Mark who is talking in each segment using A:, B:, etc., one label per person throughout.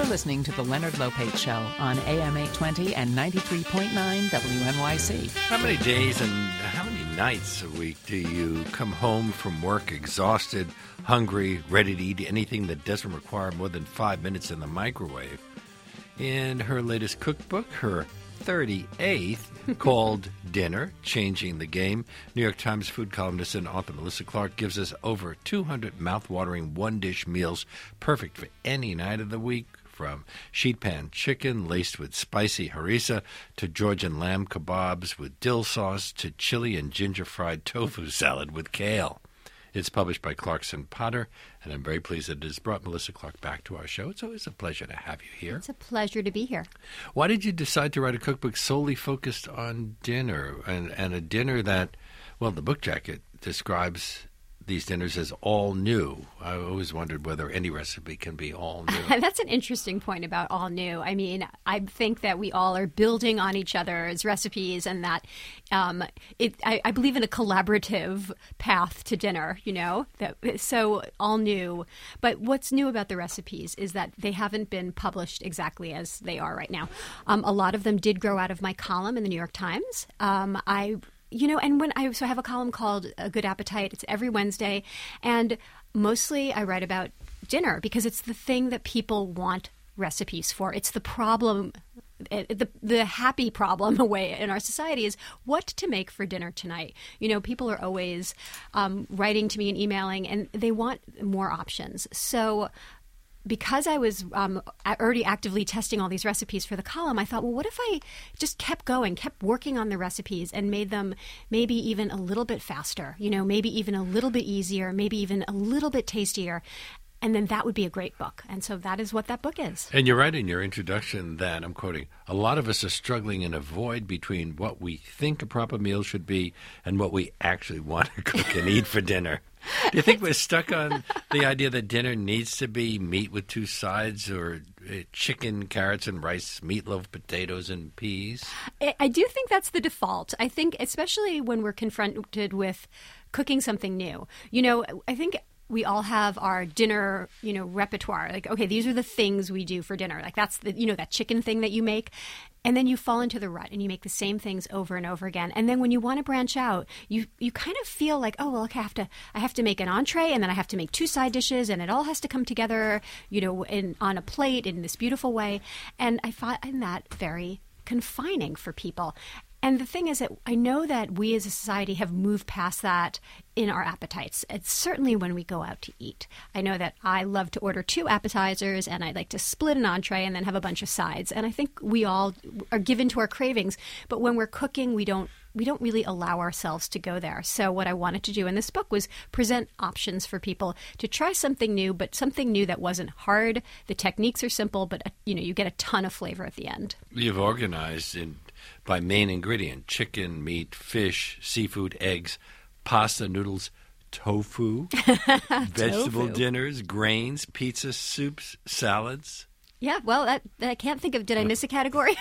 A: listening to The Leonard Lopate Show on AM 820 and 93.9 WNYC.
B: How many days and how many nights a week do you come home from work exhausted, hungry, ready to eat anything that doesn't require more than 5 minutes in the microwave? In her latest cookbook, her 38th, called Dinner, Changing the Game, New York Times food columnist and author Melissa Clark gives us over 200 mouth-watering one-dish meals perfect for any night of the week, from sheet pan chicken laced with spicy harissa to Georgian lamb kebabs with dill sauce to chili and ginger fried tofu salad with kale. It's published by Clarkson Potter, and I'm very pleased that it has brought Melissa Clark back to our show. It's always a pleasure to have you here.
C: It's a pleasure to be here.
B: Why did you decide to write a cookbook solely focused on dinner, and a dinner that, well, the book jacket describes these dinners as all new? I always wondered whether any recipe can be all new.
C: That's an interesting point about all new. I mean, I think that we all are building on each other's recipes, and that I believe in a collaborative path to dinner, so all new. But what's new about the recipes is that they haven't been published exactly as they are right now. A lot of them did grow out of my column in the New York Times. And when I have a column called A Good Appetite, it's every Wednesday, and mostly I write about dinner because it's the thing that people want recipes for. It's the problem, the happy problem away in our society is what to make for dinner tonight. People are always writing to me and emailing, and they want more options. So because I was already actively testing all these recipes for the column, I thought, well, what if I just kept working on the recipes and made them maybe even a little bit faster, maybe even a little bit easier, maybe even a little bit tastier. And then that would be a great book. And so that is what that book is.
B: And you're right in your introduction that, I'm quoting, a lot of us are struggling in a void between what we think a proper meal should be and what we actually want to cook and eat for dinner. Do you think we're stuck on the idea that dinner needs to be meat with two sides, or chicken, carrots, and rice, meatloaf, potatoes, and peas?
C: I do think that's the default. I think especially when we're confronted with cooking something new. I think we all have our dinner, repertoire. Like, okay, these are the things we do for dinner. Like that's the, that chicken thing that you make. And then you fall into the rut and you make the same things over and over again. And then when you want to branch out, you kind of feel like, oh, well, okay, I have to make an entree, and then I have to make two side dishes, and it all has to come together, on a plate in this beautiful way. And I find that very confining for people. And the thing is that I know that we as a society have moved past that in our appetites. It's certainly when we go out to eat. I know that I love to order 2 appetizers, and I like to split an entree and then have a bunch of sides. And I think we all are given to our cravings. But when we're cooking, we don't really allow ourselves to go there. So what I wanted to do in this book was present options for people to try something new, but something new that wasn't hard. The techniques are simple, but you get a ton of flavor at the end.
B: You've organized by main ingredient: chicken, meat, fish, seafood, eggs, pasta, noodles, tofu, vegetable dinners, grains, pizza, soups, salads.
C: Yeah, well, I can't think of, did I miss a category?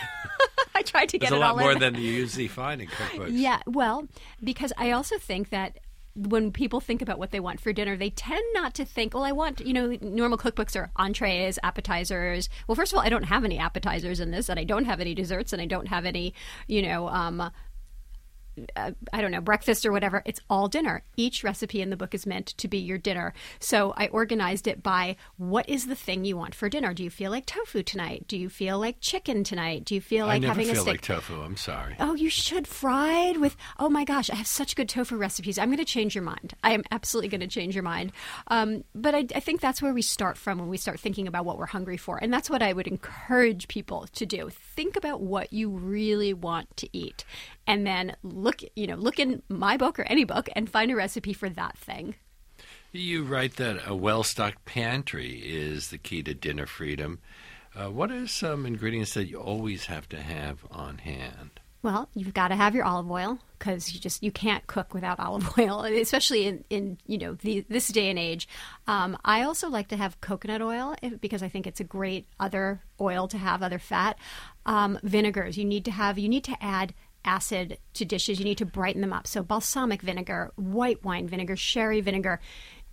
C: I tried to get it all in.
B: There's a lot more than you usually find in cookbooks.
C: Yeah, well, because I also think that when people think about what they want for dinner, they tend not to think, well, I want, normal cookbooks are entrees, appetizers. Well, first of all, I don't have any appetizers in this, and I don't have any desserts, and I don't have any, breakfast or whatever. It's all dinner. Each recipe in the book is meant to be your dinner. So I organized it by what is the thing you want for dinner. Do you feel like tofu tonight? Do you feel like chicken tonight? Do you feel like having a steak?
B: I never feel like tofu. I'm sorry.
C: Oh, you should. Fried with, oh my gosh, I have such good tofu recipes. I'm going to change your mind. I am absolutely going to change your mind. But I think that's where we start from when we start thinking about what we're hungry for. And that's what I would encourage people to do. Think about what you really want to eat. And then look in my book or any book and find a recipe for that thing.
B: You write that a well-stocked pantry is the key to dinner freedom. What are some ingredients that you always have to have on hand?
C: Well, you've got to have your olive oil, because you can't cook without olive oil, especially in this day and age. I also like to have coconut oil because I think it's a great other oil to have, other fat. Vinegars, you need to add acid to dishes. You need to brighten them up. So balsamic vinegar, white wine vinegar, sherry vinegar.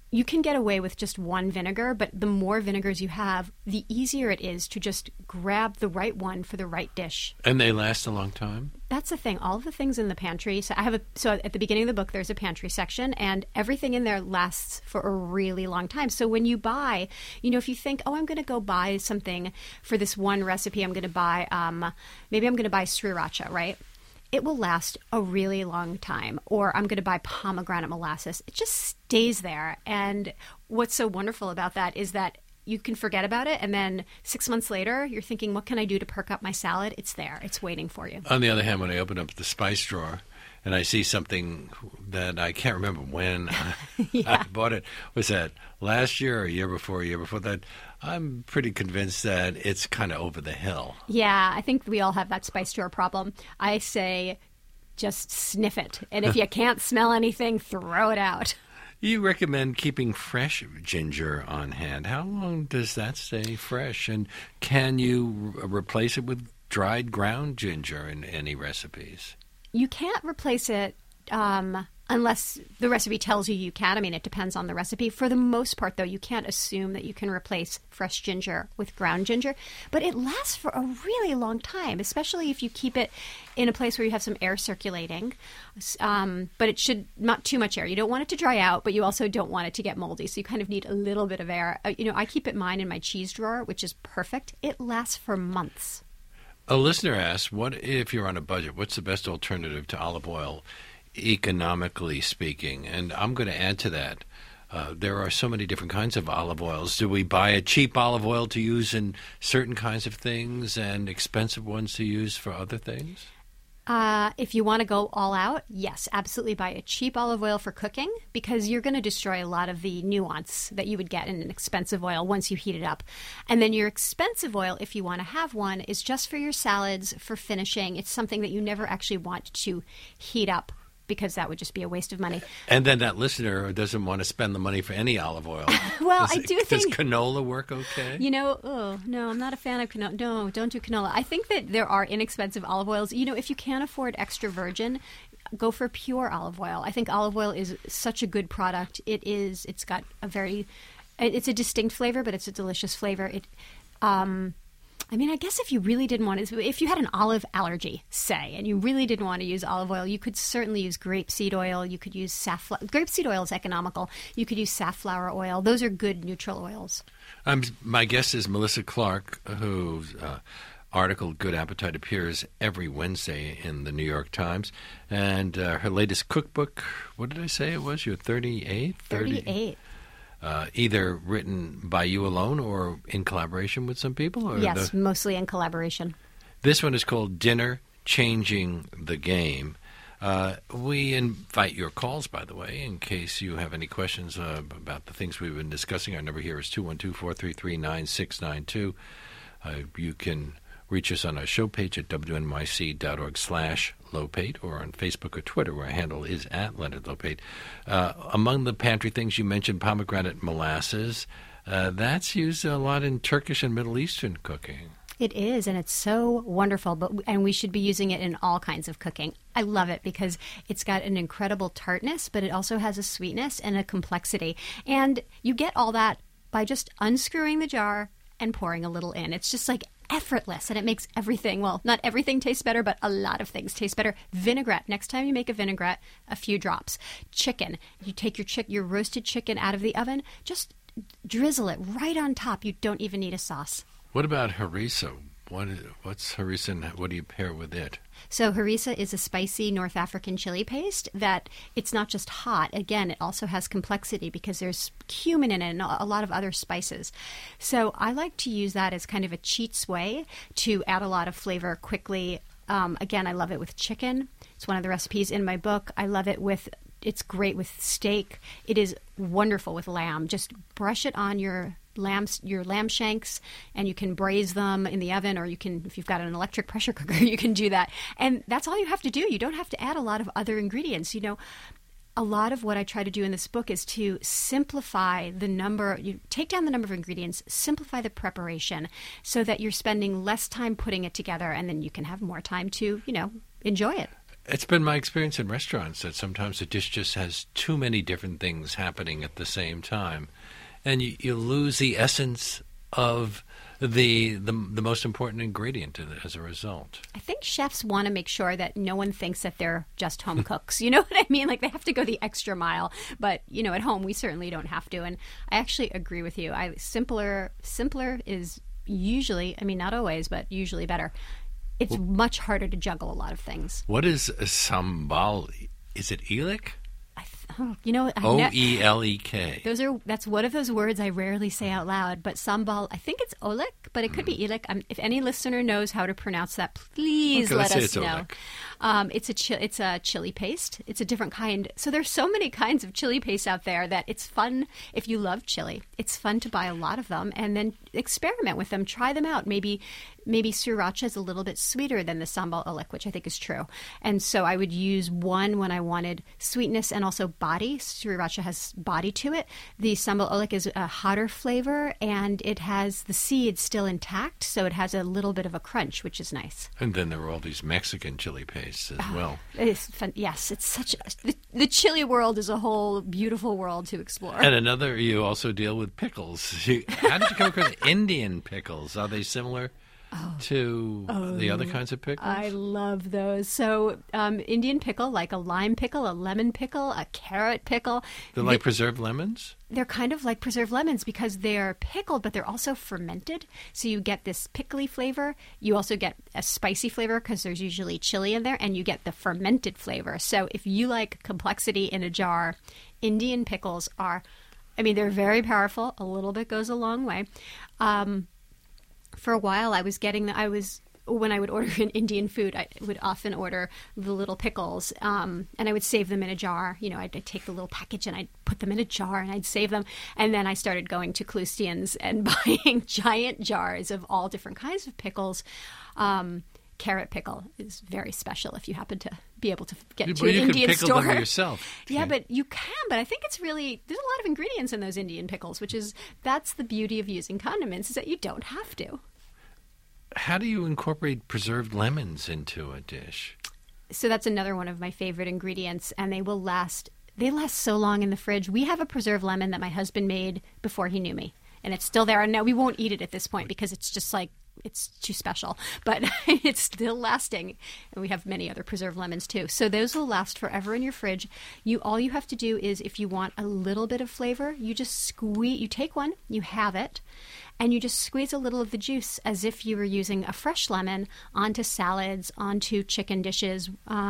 C: you can get away with just one vinegar, but the more vinegars you have, the easier it is to just grab the right one for the right dish.
B: And they last a long time?
C: That's the thing. All of the things in the pantry. So at the beginning of the book, there's a pantry section, and everything in there lasts for a really long time. So when you buy, if you think, oh, I'm going to go buy something for this one recipe, I'm going to buy, maybe I'm going to buy sriracha, right? It will last a really long time. Or I'm going to buy pomegranate molasses. It just stays there. And what's so wonderful about that is that you can forget about it, and then 6 months later, you're thinking, what can I do to perk up my salad? It's there. It's waiting for you.
B: On the other hand, when I open up the spice drawer and I see something that I can't remember when I bought it, was that last year or a year before that, I'm pretty convinced that it's kind of over the hill.
C: Yeah, I think we all have that spice drawer problem. I say just sniff it. And if you can't smell anything, throw it out.
B: You recommend keeping fresh ginger on hand. How long does that stay fresh? And can you replace it with dried ground ginger in any recipes?
C: You can't replace it unless the recipe tells you can. I mean, it depends on the recipe. For the most part, though, you can't assume that you can replace fresh ginger with ground ginger. But it lasts for a really long time, especially if you keep it in a place where you have some air circulating. But it should not too much air. You don't want it to dry out, but you also don't want it to get moldy. So you kind of need a little bit of air. I keep mine in my cheese drawer, which is perfect. It lasts for months.
B: A listener asks, what if you're on a budget? What's the best alternative to olive oil, economically speaking? And I'm going to add to that. There are so many different kinds of olive oils. Do we buy a cheap olive oil to use in certain kinds of things and expensive ones to use for other things?
C: If you want to go all out, yes, absolutely buy a cheap olive oil for cooking, because you're going to destroy a lot of the nuance that you would get in an expensive oil once you heat it up. And then your expensive oil, if you want to have one, is just for your salads, for finishing. It's something that you never actually want to heat up, because that would just be a waste of money.
B: And then that listener doesn't want to spend the money for any olive oil.
C: Well, I do think...
B: Does canola work okay?
C: No, I'm not a fan of canola. No, don't do canola. I think that there are inexpensive olive oils. If you can't afford extra virgin, go for pure olive oil. I think olive oil is such a good product. It's got it's a distinct flavor, but it's a delicious flavor. I guess if you really didn't want to, if you had an olive allergy, say, and you really didn't want to use olive oil, you could certainly use grapeseed oil. You could use safflower. Grapeseed oil is economical. You could use safflower oil. Those are good neutral oils.
B: My guest is Melissa Clark, whose article, Good Appetite, appears every Wednesday in the New York Times. And her latest cookbook, what did I say it was? Your 38th?
C: 38.
B: Either written by you alone or in collaboration with some people? Or
C: yes, mostly in collaboration.
B: This one is called Dinner, Changing the Game. We invite your calls, by the way, in case you have any questions about the things we've been discussing. Our number here is 212-433-9692. You can reach us on our show page at wnyc.org/Lopate, or on Facebook or Twitter, where our handle is at Leonard Lopate. Among the pantry things, you mentioned pomegranate molasses. That's used a lot in Turkish and Middle Eastern cooking.
C: It is, and it's so wonderful, and we should be using it in all kinds of cooking. I love it because it's got an incredible tartness, but it also has a sweetness and a complexity. And you get all that by just unscrewing the jar and pouring a little in. It's just like effortless, and it makes everything, well, not everything taste better, but a lot of things taste better. Vinaigrette. Next time you make a vinaigrette, a few drops. Chicken. You take your roasted chicken out of the oven, just drizzle it right on top. You don't even need a sauce.
B: What about harissa? What's harissa, and what do you pair with it?
C: So harissa is a spicy North African chili paste that it's not just hot. Again, it also has complexity because there's cumin in it and a lot of other spices. So I like to use that as kind of a cheats way to add a lot of flavor quickly. Again, I love it with chicken. It's one of the recipes in my book. I love it it's great with steak. It is wonderful with lamb. Just brush it on your lamb shanks, and you can braise them in the oven, or you can, if you've got an electric pressure cooker, you can do that. And that's all you have to do. You don't have to add a lot of other ingredients. A lot of what I try to do in this book is to simplify you take down the number of ingredients, simplify the preparation so that you're spending less time putting it together, and then you can have more time to, enjoy it.
B: It's been my experience in restaurants that sometimes a dish just has too many different things happening at the same time, and you lose the essence of the most important ingredient as a result.
C: I think chefs want to make sure that no one thinks that they're just home cooks. You know what I mean? Like they have to go the extra mile. But, at home we certainly don't have to. And I actually agree with you. Simpler is usually, not always, but usually better. It's much harder to juggle a lot of things.
B: What is a sambal? Is it Elek? Oelek.
C: That's one of those words I rarely say out loud. But sambal, I think it's Olek, but it could be Elek. If any listener knows how to pronounce that, please let us know. It's a chili paste. It's a different kind. So there's so many kinds of chili paste out there that it's fun if you love chili. It's fun to buy a lot of them and then experiment with them. Try them out. Maybe sriracha is a little bit sweeter than the sambal Olek, which I think is true. And so I would use one when I wanted sweetness and also body. Sriracha has body to it. The sambal Olek is a hotter flavor, and it has the seeds still intact, so it has a little bit of a crunch, which is nice.
B: And then there are all these Mexican chili pastes as well.
C: It is fun. Yes, it's the chili world is a whole beautiful world to explore.
B: And you also deal with pickles. How did you come across Indian pickles? Are they similar to the other kinds of pickles?
C: I love those. So Indian pickle, like a lime pickle, a lemon pickle, a carrot pickle.
B: They're like preserved lemons?
C: They're kind of like preserved lemons because they're pickled, but they're also fermented. So you get this pickly flavor. You also get a spicy flavor because there's usually chili in there, and you get the fermented flavor. So if you like complexity in a jar, Indian pickles are, they're very powerful. A little bit goes a long way. For a while, when I would order an Indian food, I would often order the little pickles, and I would save them in a jar. I'd take the little package and I'd put them in a jar and I'd save them. And then I started going to Klustian's and buying giant jars of all different kinds of pickles. Carrot pickle is very special if you happen to be able to get to an Indian store.
B: You can pickle them yourself.
C: Yeah, but you can. But I think it's there's a lot of ingredients in those Indian pickles, that's the beauty of using condiments, is that you don't have to.
B: How do you incorporate preserved lemons into a dish?
C: So that's another one of my favorite ingredients, and they last so long in the fridge. We have a preserved lemon that my husband made before he knew me, and it's still there. And now we won't eat it at this point because it's just like, it's too special, but it's still lasting. And we have many other preserved lemons too. So those will last forever in your fridge. All you have to do is, if you want a little bit of flavor, you just you take one, you have it, and you just squeeze a little of the juice as if you were using a fresh lemon onto salads, onto chicken dishes.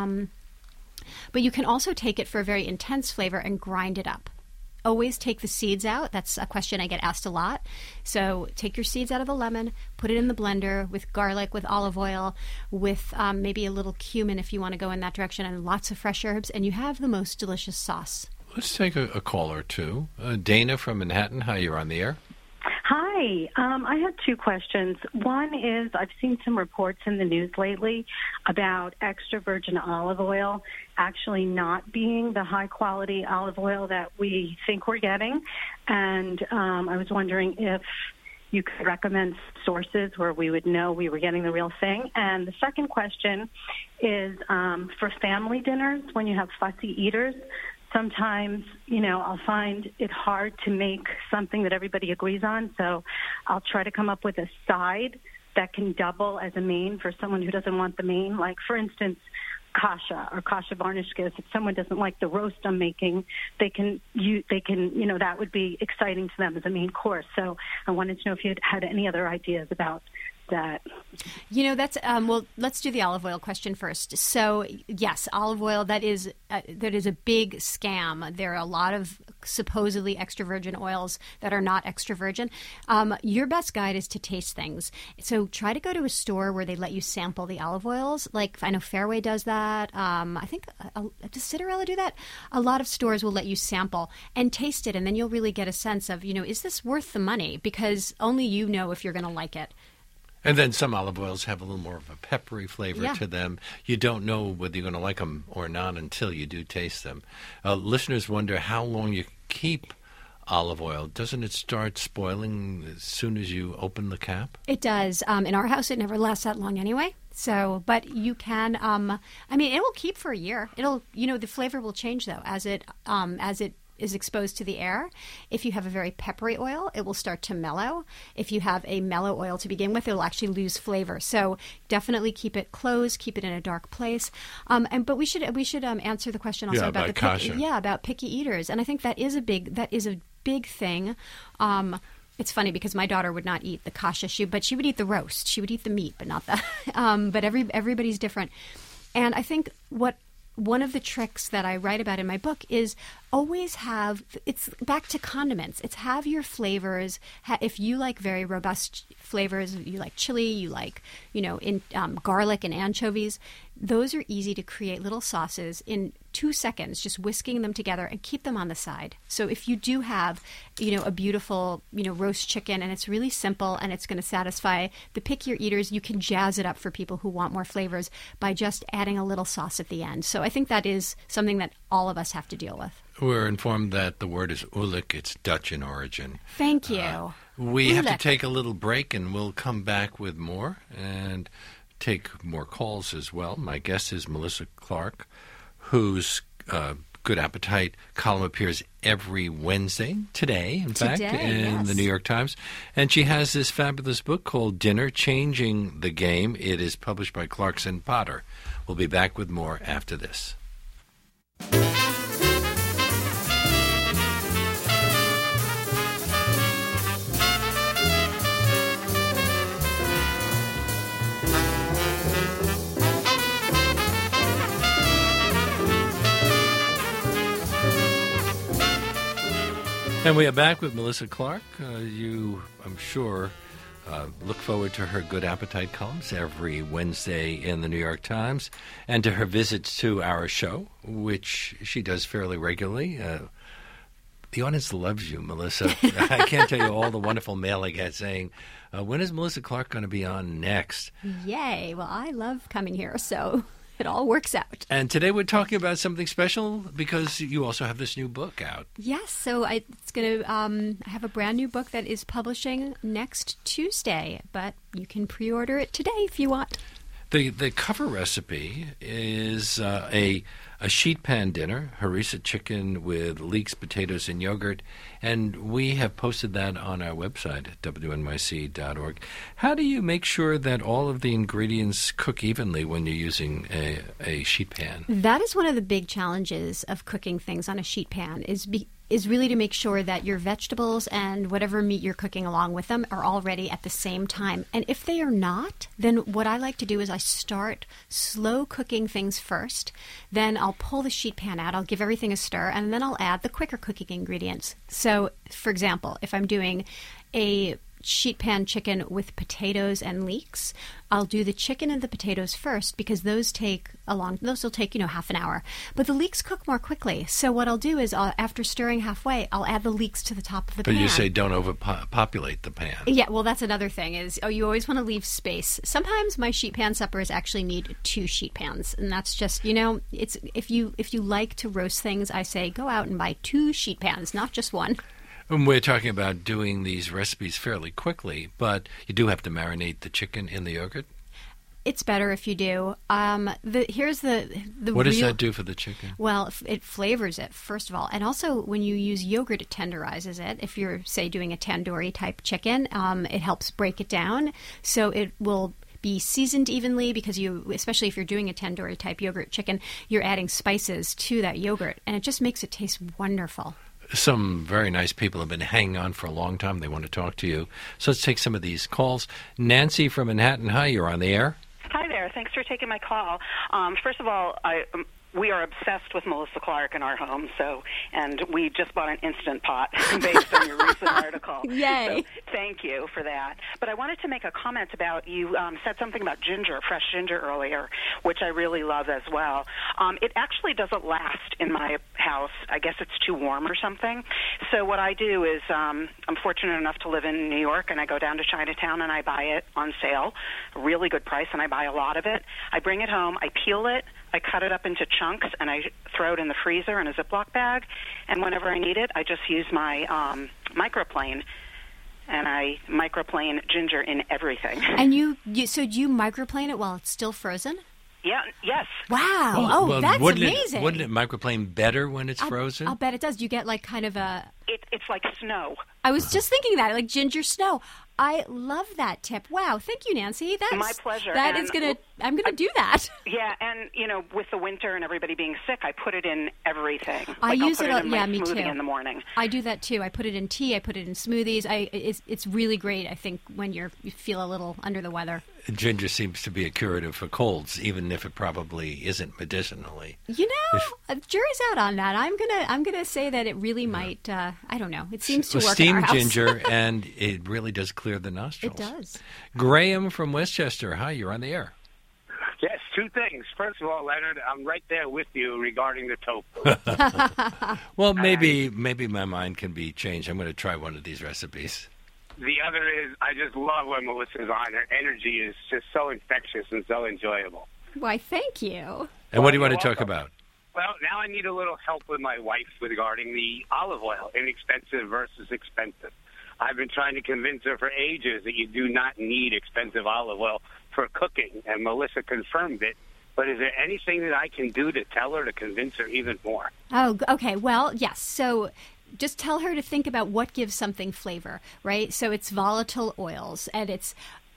C: But you can also take it for a very intense flavor and grind it up. Always take the seeds out. That's a question I get asked a lot. So take your seeds out of the lemon, put it in the blender with garlic, with olive oil, with maybe a little cumin if you want to go in that direction, and lots of fresh herbs, and you have the most delicious sauce.
B: Let's take a call or two. Dana from Manhattan, hi, you're on the air.
D: Hi. I have two questions. One is, I've seen some reports in the news lately about extra virgin olive oil actually not being the high-quality olive oil that we think we're getting. And I was wondering if you could recommend sources where we would know we were getting the real thing. And the second question is for family dinners, when you have fussy eaters, sometimes, I'll find it hard to make something that everybody agrees on, so I'll try to come up with a side that can double as a main for someone who doesn't want the main. Like, for instance, kasha or kasha varnishkas. If someone doesn't like the roast I'm making, they can, that would be exciting to them as a main course. So I wanted to know if you had any other ideas about that.
C: That's let's do the olive oil question first. So yes, olive oil, that is a big scam. There are a lot of supposedly extra virgin oils that are not extra virgin. Your best guide is to taste things. So try to go to a store where they let you sample the olive oils. Like, I know Fairway does that. I think does Citarella do that? A lot of stores will let you sample and taste it, and then you'll really get a sense of, is this worth the money? Because only you know if you're going to like it.
B: And then some olive oils have a little more of a peppery flavor to them. You don't know whether you're going to like them or not until you do taste them. Listeners wonder how long you keep olive oil, doesn't it start spoiling as soon as you open the cap?
C: It does. In our house, it never lasts that long anyway. So, but you can. It will keep for a year. It'll, the flavor will change though as it is exposed to the air. If you have a very peppery oil, it will start to mellow. If you have a mellow oil to begin with, it will actually lose flavor. So definitely keep it closed, keep it in a dark place. But we should answer the question also about
B: kasha.
C: About picky eaters. And I think that is a big thing. It's funny because my daughter would not eat the kasha, but she would eat the roast. She would eat the meat, but not the. But everybody's different. And I think one of the tricks that I write about in my book is always it's back to condiments. It's have your flavors. If you like very robust flavors, you like chili, you like, garlic and anchovies, those are easy to create little sauces in 2 seconds, just whisking them together and keep them on the side. So if you do have, a beautiful, roast chicken and it's really simple and it's going to satisfy the pickier eaters, you can jazz it up for people who want more flavors by just adding a little sauce at the end. So I think that is something that all of us have to deal with.
B: We're informed that the word is oelik. It's Dutch in origin.
C: Thank you.
B: We have to take a little break, and we'll come back with more and take more calls as well. My guest is Melissa Clark, whose Good Appetite column appears every Wednesday, today, in fact, in the New York Times. And she has this fabulous book called Dinner, Changing the Game. It is published by Clarkson Potter. We'll be back with more after this. And we are back with Melissa Clark. You, I'm sure, look forward to her Good Appetite columns every Wednesday in the New York Times and to her visits to our show, which she does fairly regularly. The audience loves you, Melissa. I can't tell you all the wonderful mail I get saying, when is Melissa Clark going to be on next?
C: Yay. Well, I love coming here, so it all works out.
B: And today we're talking about something special because you also have this new book out.
C: Yes, so I have a brand new book that is publishing next Tuesday, but you can pre-order it today if you want.
B: The cover recipe is a sheet pan dinner, harissa chicken with leeks, potatoes, and yogurt, and we have posted that on our website at wnyc.org. How do you make sure that all of the ingredients cook evenly when you're using a sheet pan?
C: That is one of the big challenges of cooking things on a sheet pan, is really to make sure that your vegetables and whatever meat you're cooking along with them are all ready at the same time. And if they are not, then what I like to do is I start slow cooking things first. Then I'll pull the sheet pan out, I'll give everything a stir, and then I'll add the quicker cooking ingredients. So, for example, if I'm doing a sheet pan chicken with potatoes and leeks, I'll do the chicken and the potatoes first because those will take half an hour. But the leeks cook more quickly. So what I'll do is after stirring halfway, I'll add the leeks to the top of the pan.
B: But you say don't overpopulate the pan.
C: Yeah, well, that's another thing is you always want to leave space. Sometimes my sheet pan suppers actually need 2 sheet pans, and that's just, it's if you like to roast things, I say go out and buy 2 sheet pans, not just 1.
B: And we're talking about doing these recipes fairly quickly, but you do have to marinate the chicken in the yogurt?
C: It's better if you do. Here's the
B: What does that do for the chicken?
C: Well, it flavors it, first of all. And also, when you use yogurt, it tenderizes it. If you're, say, doing a tandoori-type chicken, it helps break it down. So it will be seasoned evenly because especially if you're doing a tandoori-type yogurt chicken, you're adding spices to that yogurt. And it just makes it taste wonderful.
B: Some very nice people have been hanging on for a long time. They want to talk to you. So let's take some of these calls. Nancy from Manhattan. Hi, you're on the air.
E: Hi there. Thanks for taking my call. First of all, we are obsessed with Melissa Clark in our home, and we just bought an Instant Pot based on your recent article.
C: Yay.
E: So thank you for that. But I wanted to make a comment about, you said something about ginger, fresh ginger earlier, which I really love as well. It actually doesn't last in my house. I guess it's too warm or something. So what I do is I'm fortunate enough to live in New York, and I go down to Chinatown and I buy it on sale, a really good price, and I buy a lot of it. I bring it home, I peel it, I cut it up into chunks, and I throw it in the freezer in a Ziploc bag. And whenever I need it, I just use my microplane, and I microplane ginger in everything.
C: And so do you microplane it while it's still frozen?
E: Yeah. Yes.
C: Wow.
B: Well,
C: That's
B: wouldn't
C: amazing.
B: Wouldn't it microplane better when it's frozen?
C: I'll bet it does. Do you get like kind of a...
E: It's like snow.
C: I was just thinking that, like ginger snow. I love that tip. Wow. Thank you, Nancy. That's
E: my pleasure.
C: I'm going to do that.
E: Yeah, and, with the winter and everybody being sick, I put it in everything.
C: I use
E: I'll put
C: it
E: in my
C: me
E: smoothie
C: too.
E: in the morning.
C: I do that too. I put it in tea. I put it in smoothies. It's really great, I think, when you feel a little under the weather.
B: Ginger seems to be a curative for colds, even if it probably isn't medicinally.
C: Jury's out on that. I'm gonna say that it really might. I don't know. It seems to work in
B: steamed
C: our house.
B: ginger, and it really does clear the nostrils.
C: It does.
B: Graham from Westchester. Hi, you're on the air.
F: Yes, two things. First of all, Leonard, I'm right there with you regarding the tofu.
B: Well, maybe my mind can be changed. I'm going to try one of these recipes.
F: The other is I just love when Melissa's on. Her energy is just so infectious and so enjoyable.
C: Why, thank you.
B: And what do you want
F: you're
B: to talk
F: welcome.
B: about?
F: Well, now I need a little help with my wife regarding the olive oil, inexpensive versus expensive. I've been trying to convince her for ages that you do not need expensive olive oil for cooking, and Melissa confirmed it. But is there anything that I can do to tell her to convince her even more?
C: Oh, okay. Well, yes. So just tell her to think about what gives something flavor, right? So it's volatile oils, and it's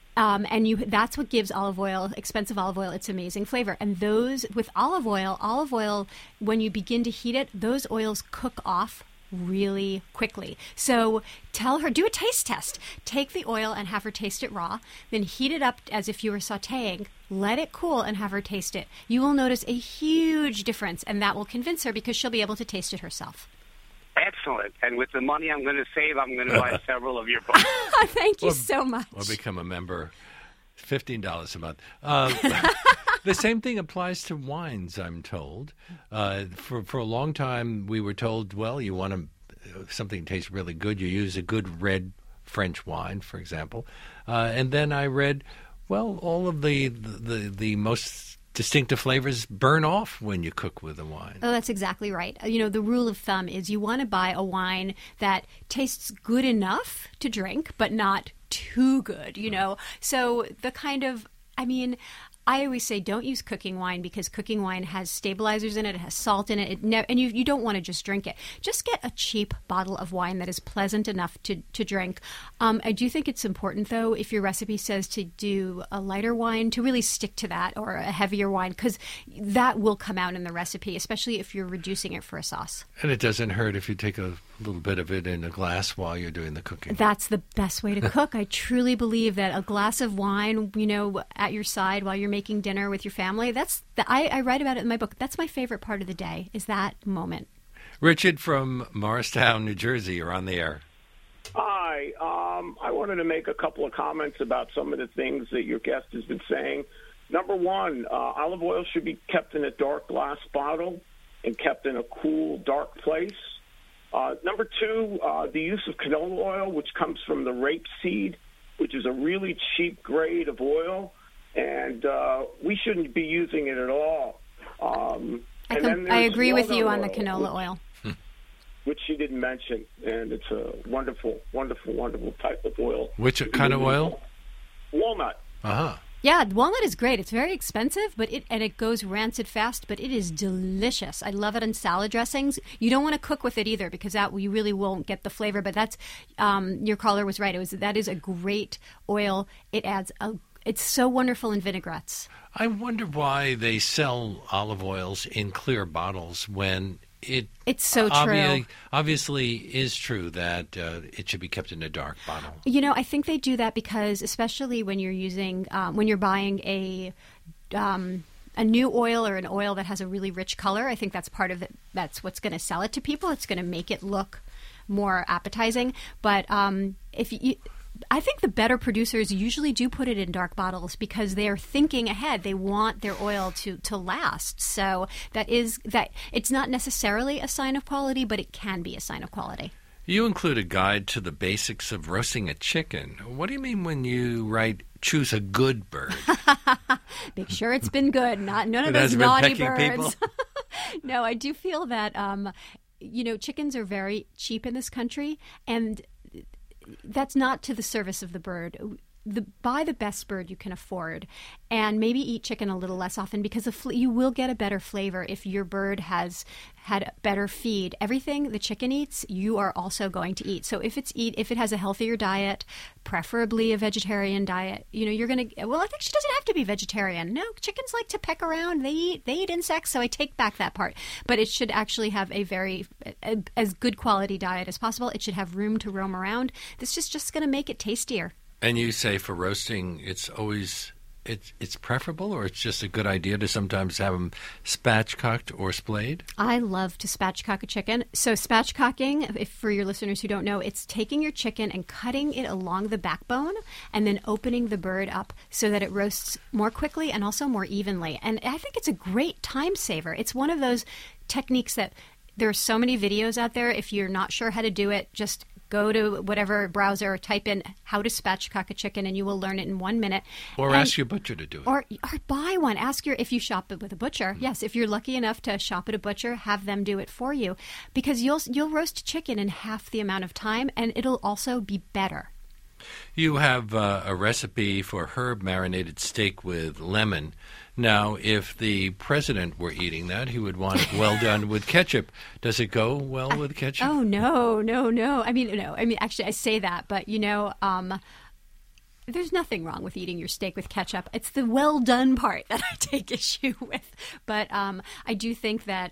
C: that's what gives olive oil, expensive olive oil, its amazing flavor. And those with olive oil, when you begin to heat it, those oils cook off really quickly. So tell her, do a taste test. Take the oil and have her taste it raw, then heat it up as if you were sauteing, let it cool and have her taste it. You will notice a huge difference, and that will convince her because she'll be able to taste it herself.
F: Excellent. And with the money I'm going to save, I'm going to buy several of your books.
C: Thank you so much.
B: Or become a member. $15 a month. The same thing applies to wines, I'm told. For a long time, we were told, well, you want something to taste really good, you use a good red French wine, for example. And then I read, well, all of the most distinctive flavors burn off when you cook with a wine.
C: Oh, that's exactly right. The rule of thumb is you want to buy a wine that tastes good enough to drink, but not too good, So the kind of, I always say don't use cooking wine because cooking wine has stabilizers in it. It has salt in it. And you don't want to just drink it. Just get a cheap bottle of wine that is pleasant enough to drink. I do think it's important, though, if your recipe says to do a lighter wine, to really stick to that, or a heavier wine, because that will come out in the recipe, especially if you're reducing it for a sauce.
B: And it doesn't hurt if you take a little bit of it in a glass while you're doing the cooking.
C: That's the best way to cook. I truly believe that a glass of wine, at your side while you're making dinner with your family, I write about it in my book. That's my favorite part of the day, is that moment.
B: Richard from Morristown, New Jersey, you're on the air.
G: Hi. I wanted to make a couple of comments about some of the things that your guest has been saying. Number one, olive oil should be kept in a dark glass bottle and kept in a cool, dark place. Number two, the use of canola oil, which comes from the rapeseed, which is a really cheap grade of oil, and we shouldn't be using it at all.
C: I agree with you on the canola oil.
G: Which she didn't mention, and it's a wonderful, wonderful, wonderful type of oil.
B: Which kind of oil?
G: Walnut.
B: Uh-huh.
C: Yeah, walnut is great. It's very expensive, but it goes rancid fast, but it is delicious. I love it in salad dressings. You don't want to cook with it either because you really won't get the flavor. But that's your caller was right. That is a great oil. It's so wonderful in vinaigrettes.
B: I wonder why they sell olive oils in clear bottles when it's
C: so true.
B: Obviously is true that it should be kept in a dark bottle.
C: I think they do that because, especially when you're buying a new oil or an oil that has a really rich color, I think that's part of it. That's what's going to sell it to people. It's going to make it look more appetizing. But I think the better producers usually do put it in dark bottles because they're thinking ahead. They want their oil to last. So that it's not necessarily a sign of quality, but it can be a sign of quality.
B: You include a guide to the basics of roasting a chicken. What do you mean when you write, choose a good bird?
C: Make sure it's been good. None of those
B: hasn't been
C: naughty
B: pecking
C: birds. No, I do feel that, chickens are very cheap in this country, and that's not to the service of the bird. Buy the best bird you can afford, and maybe eat chicken a little less often, because you will get a better flavor if your bird has had better feed. Everything the chicken eats, you are also going to eat. So if it has a healthier diet, preferably a vegetarian diet, you're going to. Well, I think she doesn't have to be vegetarian. No, chickens like to peck around. They eat insects. So I take back that part. But it should actually have as good quality diet as possible. It should have room to roam around. This is just going to make it tastier.
B: And you say for roasting, it's preferable, or it's just a good idea to sometimes have them spatchcocked or splayed?
C: I love to spatchcock a chicken. So spatchcocking, if for your listeners who don't know, it's taking your chicken and cutting it along the backbone and then opening the bird up so that it roasts more quickly and also more evenly. And I think it's a great time saver. It's one of those techniques that there are so many videos out there. If you're not sure how to do it, just go to whatever browser, type in how to spatchcock a chicken, and you will learn it in 1 minute.
B: Or ask your butcher to do it.
C: Or buy one. If you shop it with a butcher. Yes, if you're lucky enough to shop at a butcher, have them do it for you. Because you'll roast chicken in half the amount of time, and it'll also be better.
B: You have a recipe for herb marinated steak with lemon. Now, if the president were eating that, he would want it well done with ketchup. Does it go well with ketchup?
C: Oh, no. I mean, actually, I say that, but, there's nothing wrong with eating your steak with ketchup. It's the well done part that I take issue with. But I do think that...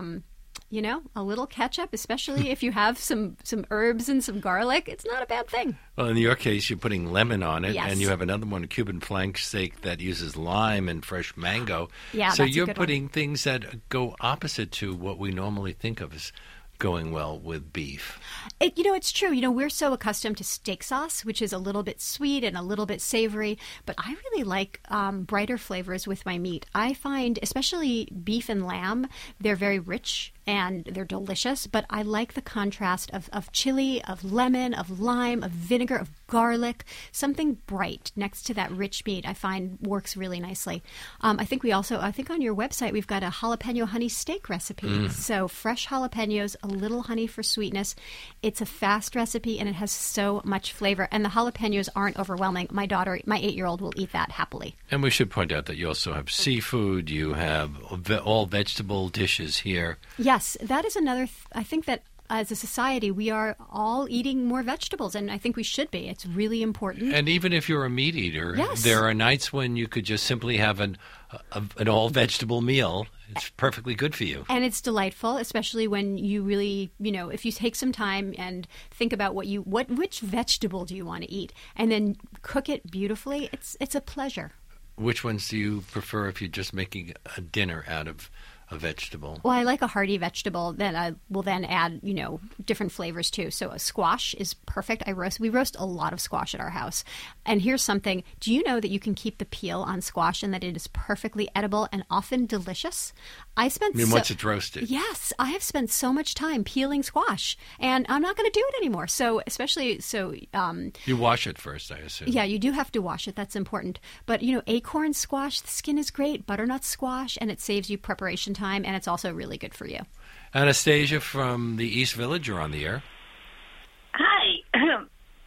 C: a little ketchup, especially if you have some herbs and some garlic, it's not a bad thing.
B: Well, in your case, you're putting lemon on it,
C: yes.
B: And you have another one, a Cuban flank steak, that uses lime and fresh mango.
C: Yeah,
B: so
C: that's
B: you're
C: a good
B: putting
C: one.
B: Things that go opposite to what we normally think of as going well with beef.
C: It's true. We're so accustomed to steak sauce, which is a little bit sweet and a little bit savory, but I really like brighter flavors with my meat. I find, especially beef and lamb, they're very rich and they're delicious, but I like the contrast of chili, of lemon, of lime, of vinegar, of garlic, something bright next to that rich meat I find works really nicely. I think on your website, we've got a jalapeno honey steak recipe. So fresh jalapenos, a little honey for sweetness. It's a fast recipe and it has so much flavor. And the jalapenos aren't overwhelming. My daughter, my 8-year-old, will eat that happily.
B: And we should point out that you also have seafood. You have all vegetable dishes here.
C: Yes, that is another. I think that as a society, we are all eating more vegetables, and I think we should be. It's really important.
B: And even if you're a meat eater,
C: yes.
B: There are nights when you could just simply have an all-vegetable meal. It's perfectly good for you.
C: And it's delightful, especially when you really, if you take some time and think about which vegetable do you want to eat, and then cook it beautifully, it's a pleasure.
B: Which ones do you prefer if you're just making a dinner out of a vegetable?
C: Well, I like a hearty vegetable. Then I will then add, different flavors too. So a squash is perfect. We roast a lot of squash at our house. And here's something. Do you know that you can keep the peel on squash and that it is perfectly edible and often delicious?
B: Once it's roasted?
C: Yes. I have spent so much time peeling squash, and I'm not going to do it anymore. So you
B: wash it first, I assume.
C: Yeah, you do have to wash it. That's important. But, acorn squash, the skin is great. Butternut squash, and it saves you preparation time, and it's also really good for you.
B: Anastasia from the East Village, you're on the air.
H: Hi.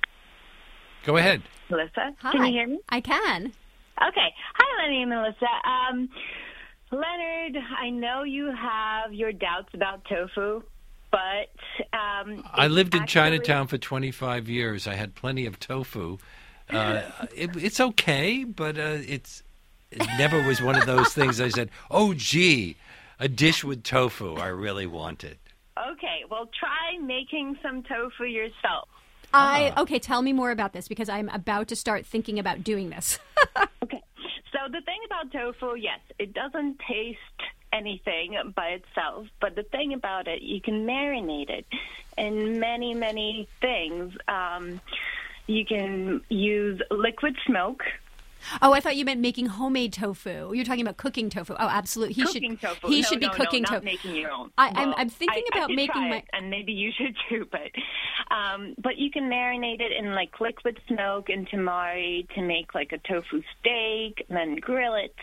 B: Go ahead.
H: Melissa,
C: Hi.
H: Can you hear me?
C: I can.
H: Okay. Hi, Lenny and Melissa. Leonard, I know you have your doubts about tofu, but...
B: I lived in Chinatown for 25 years. I had plenty of tofu. It's okay, but it never was one of those things I said, oh, gee, a dish with tofu. I really want it.
H: Okay, well, try making some tofu yourself.
C: Okay, tell me more about this, because I'm about to start thinking about doing this.
H: Okay, so the thing about tofu, yes, it doesn't taste anything by itself, but the thing about it, you can marinate it in many, many things. You can use liquid smoke.
C: Oh, I thought you meant making homemade tofu. You're talking about cooking tofu. Oh, absolutely.
H: Cooking tofu.
C: He should be cooking tofu.
H: Not making your own.
C: I'm thinking about
H: I
C: making
H: try
C: my.
H: it, and maybe you should too. But you can marinate it in like liquid smoke and tamari to make like a tofu steak, and then grill it.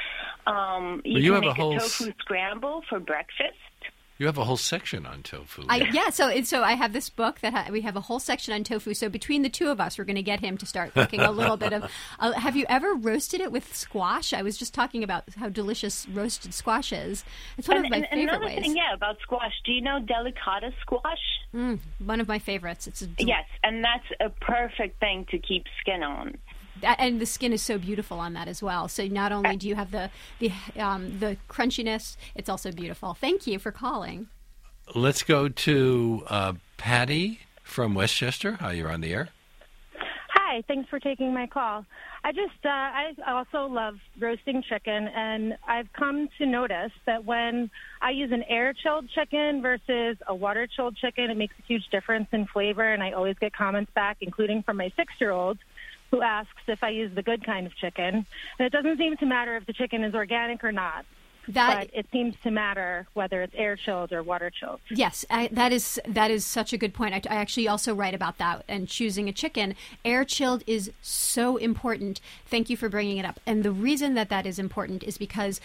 H: You can make a tofu scramble for breakfast.
B: You have a whole section on tofu.
C: So I have this book that we have a whole section on tofu. So between the two of us, we're going to get him to start cooking a little bit of. Have you ever roasted it with squash? I was just talking about how delicious roasted squash is. It's one of my favorite ways.
H: Thing, about squash. Do you know delicata squash?
C: One of my favorites.
H: Yes, and that's a perfect thing to keep skin on.
C: And the skin is so beautiful on that as well. So not only do you have the crunchiness, it's also beautiful. Thank you for calling.
B: Let's go to Patty from Westchester. Hi, you're on the air.
I: Hi, thanks for taking my call. I also love roasting chicken, and I've come to notice that when I use an air-chilled chicken versus a water-chilled chicken, it makes a huge difference in flavor, and I always get comments back, including from my 6-year-old, who asks if I use the good kind of chicken. And it doesn't seem to matter if the chicken is organic or not. But it seems to matter whether it's air-chilled or water-chilled.
C: Yes, that is such a good point. I actually also write about that and choosing a chicken. Air-chilled is so important. Thank you for bringing it up. And the reason that is important is because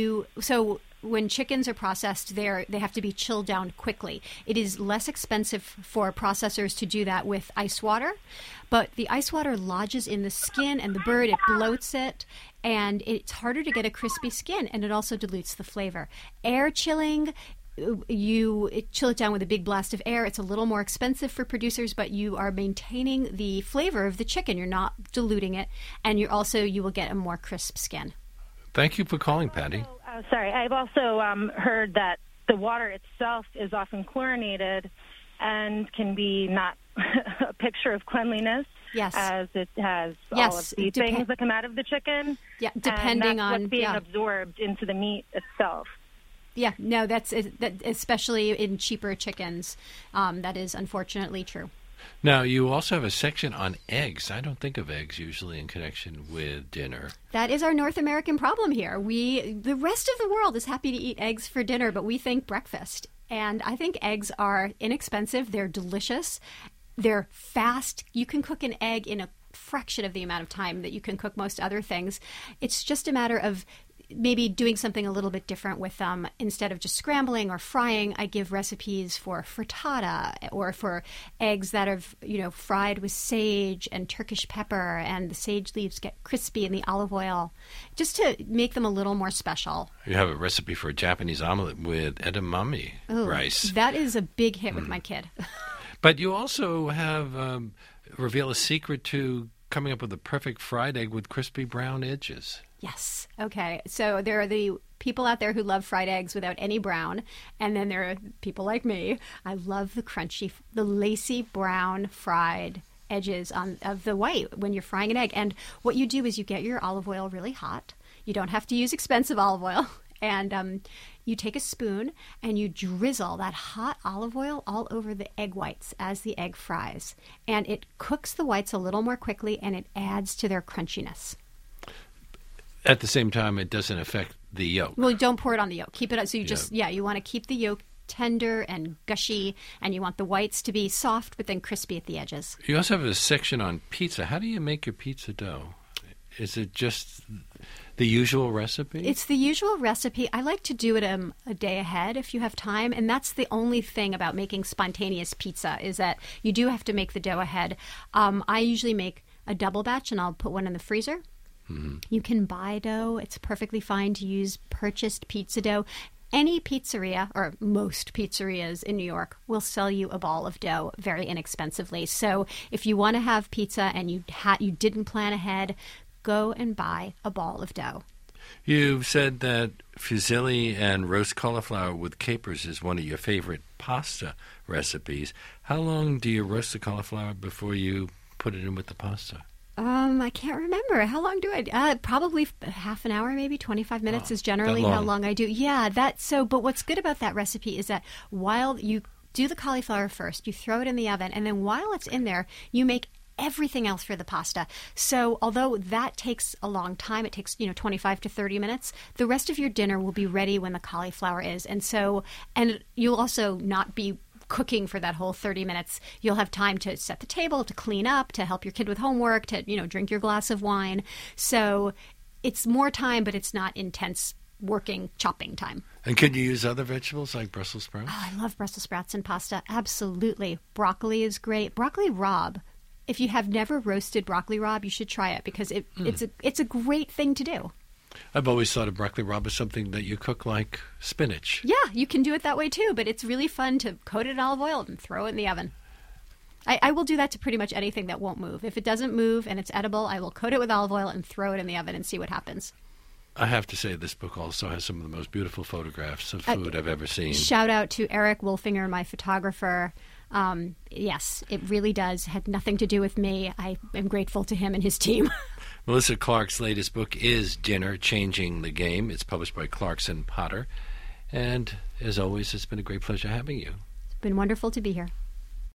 C: when chickens are processed, they have to be chilled down quickly. It is less expensive for processors to do that with ice water, but the ice water lodges in the skin and the bird, it bloats it, and it's harder to get a crispy skin, and it also dilutes the flavor. Air chilling, you chill it down with a big blast of air. It's a little more expensive for producers, but you are maintaining the flavor of the chicken. You're not diluting it, and you will get a more crisp skin.
B: Thank you for calling, Patty.
I: Sorry, I've also heard that the water itself is often chlorinated and can be not a picture of cleanliness.
C: Yes.
I: As it has all of these things that come out of the chicken.
C: Yeah, depending
I: on what's being
C: yeah.
I: absorbed into the meat itself.
C: Yeah, no, that especially in cheaper chickens, that is unfortunately true.
B: Now, you also have a section on eggs. I don't think of eggs usually in connection with dinner.
C: That is our North American problem here. The rest of the world is happy to eat eggs for dinner, but we think breakfast. And I think eggs are inexpensive. They're delicious. They're fast. You can cook an egg in a fraction of the amount of time that you can cook most other things. It's just a matter of maybe doing something a little bit different with them. Instead of just scrambling or frying, I give recipes for frittata or for eggs that are, fried with sage and Turkish pepper, and the sage leaves get crispy in the olive oil, just to make them a little more special.
B: You have a recipe for a Japanese omelet with edamame rice.
C: That is a big hit with my kid.
B: But you also have reveal a secret to coming up with the perfect fried egg with crispy brown edges.
C: Yes. Okay. So there are the people out there who love fried eggs without any brown. And then there are people like me. I love the crunchy, the lacy brown fried edges of the white when you're frying an egg. And what you do is you get your olive oil really hot. You don't have to use expensive olive oil. And you take a spoon and you drizzle that hot olive oil all over the egg whites as the egg fries. And it cooks the whites a little more quickly, and it adds to their crunchiness.
B: At the same time, it doesn't affect the yolk.
C: Well, don't pour it on the yolk. Keep it, so you want to keep the yolk tender and gushy, and you want the whites to be soft but then crispy at the edges.
B: You also have a section on pizza. How do you make your pizza dough? Is it just the usual recipe?
C: It's the usual recipe. I like to do it a day ahead if you have time, and that's the only thing about making spontaneous pizza is that you do have to make the dough ahead. I usually make a double batch, and I'll put one in the freezer. Mm-hmm. You can buy dough. It's perfectly fine to use purchased pizza dough. Any pizzeria, or most pizzerias in New York, will sell you a ball of dough very inexpensively. So if you want to have pizza and you didn't plan ahead, go and buy a ball of dough.
B: You've said that fusilli and roast cauliflower with capers is one of your favorite pasta recipes. How long do you roast the cauliflower before you put it in with the pasta?
C: I can't remember. How long do I? Probably half an hour, maybe 25 minutes is generally how long I do. Yeah, but what's good about that recipe is that while you do the cauliflower first, you throw it in the oven, and then while it's in there, you make everything else for the pasta. So although that takes a long time, it takes 25 to 30 minutes, the rest of your dinner will be ready when the cauliflower is. And you'll also not be cooking for that whole 30 minutes. You'll have time to set the table, to clean up, to help your kid with homework, to drink your glass of wine. So it's more time, but it's not intense working, chopping time.
B: And can you use other vegetables like Brussels sprouts?
C: Oh, I love Brussels sprouts in pasta. Absolutely. Broccoli is great. Broccoli rabe. If you have never roasted broccoli rabe, you should try it because it's a great thing to do.
B: I've always thought of broccoli rabe as something that you cook like spinach.
C: Yeah, you can do it that way too, but it's really fun to coat it in olive oil and throw it in the oven. I will do that to pretty much anything that won't move. If it doesn't move and it's edible, I will coat it with olive oil and throw it in the oven and see what happens.
B: I have to say this book also has some of the most beautiful photographs of food I've ever seen.
C: Shout out to Eric Wolfinger, my photographer. Yes, it really does. Had nothing to do with me. I am grateful to him and his team.
B: Melissa Clark's latest book is Dinner, Changing the Game. It's published by Clarkson Potter. And as always, it's been a great pleasure having you.
C: It's been wonderful to be here.